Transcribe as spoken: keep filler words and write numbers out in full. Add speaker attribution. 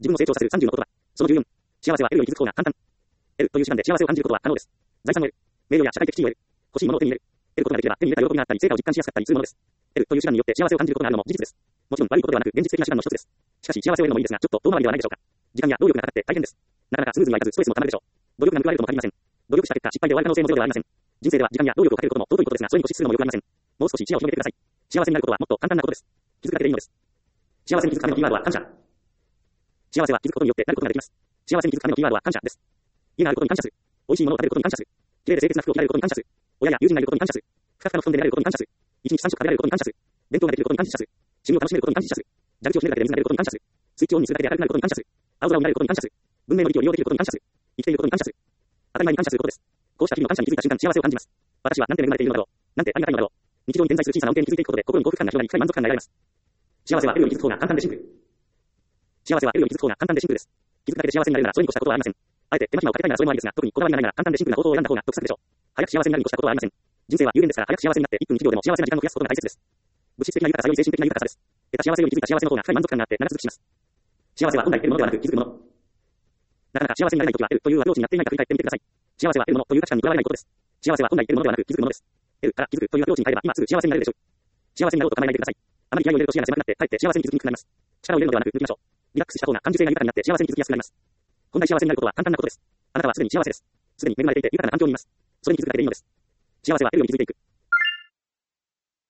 Speaker 1: 自分を成長させるさんじゅうの言葉。そのじゅうよん。幸せは得るより気づく方が簡単。得るという手段で幸せを感じることは可能です。財産を得る。名誉や社会的地位を得る。欲しいものを手に入れる。得ることができれば手に入れた喜びがあったり成果を実感しやすかったりするものです。得るという手段によって幸せを感じることがあるのも事実です。もちろん悪いことではなく現実的な手段の一つです。しかし幸せを得るのもいいですが、ちょっと遠回りではないでしょうか。時間や労力がかかって大変です。なかなかスムーズにはいかずストレスも溜まるでしょう。努力が報われるとも限りません。努力した結果失敗で終わる可能性もゼロではありません。人生では時間や労力をかけることも尊いことですが、それに固執するのもよくありません。もう少し視野を広げてください。幸せになることはもっと簡単なことです。気づくだけでいいのです。幸せに気づくためのキーワードは感謝。幸せは気づくことによってなることができます。幸せに気づくためのキーワードは感謝です。家があることに感謝する。美味しいものを食べることに感謝する。綺麗で清潔な服を着られることに感謝する。親や友人がいることに感謝する。ふかふかの布団で寝られることに感謝する。一日三食食べられることに感謝する。弁当ができることに感謝する。趣味を楽しめることに感謝する。蛇口をひねるだけで水が出ることに感謝する。スイッチをオンにするだけで明るくなることに感謝する。青空を見られることに感謝する。文明の利器を利用できることに感謝する。生きていることに感謝する。当たり前に感謝することです。こうした日々の感謝に気づいた瞬間、幸せを感じます。私はなんて恵まれているのだろう。なんてありがたいのだろう。日常に点在する小さな恩恵に気づいていくことで心に幸福感が広がり、深い満足感が得られます。幸せは得るより気づく方が簡単でシンプル。幸せは得るより気づく方が簡単でシンプルです。気づくだけで幸せになれるならそれに越したことはありません。あえて手間暇をかけたいならそれもありですが、特にこだわりがないなら簡単でシンプルな方法を選んだ方が得策でしょう。早く幸せになるに越したことはありません。人生は有限ですから早く幸せになっていっぷんいちびょうでも幸せな時間を増やすことが大切です。物質的な豊かさより精神的な豊かさです。得た幸せより気づいた幸せの方が深い満足感があって長続きします。幸せは本来得るものではなく気づくもの。なかなか幸せになれないときは得るというアプローチになっていないか振り返ってみてください。幸せは得るものという価値観にとらわれないことです。幸せは本来得るものではなく気づくものです。得るから気づくというアプローチに変えれば今すぐ幸せになれるでしょう。幸せになろうと考えないでください。あまり気合を入れると視野が狭くなってかえって幸せに気づきにくくなります。力を入れるのではなく抜きましょう。リラックスした方が感受性が豊かになって幸せに気づきやすくなります。本来幸せになることは簡単なことです。あなたはすでに幸せです。すでに恵まれていて豊かな環境にいます。それに気づくだけでいいのです。幸せは得るように気づいていく。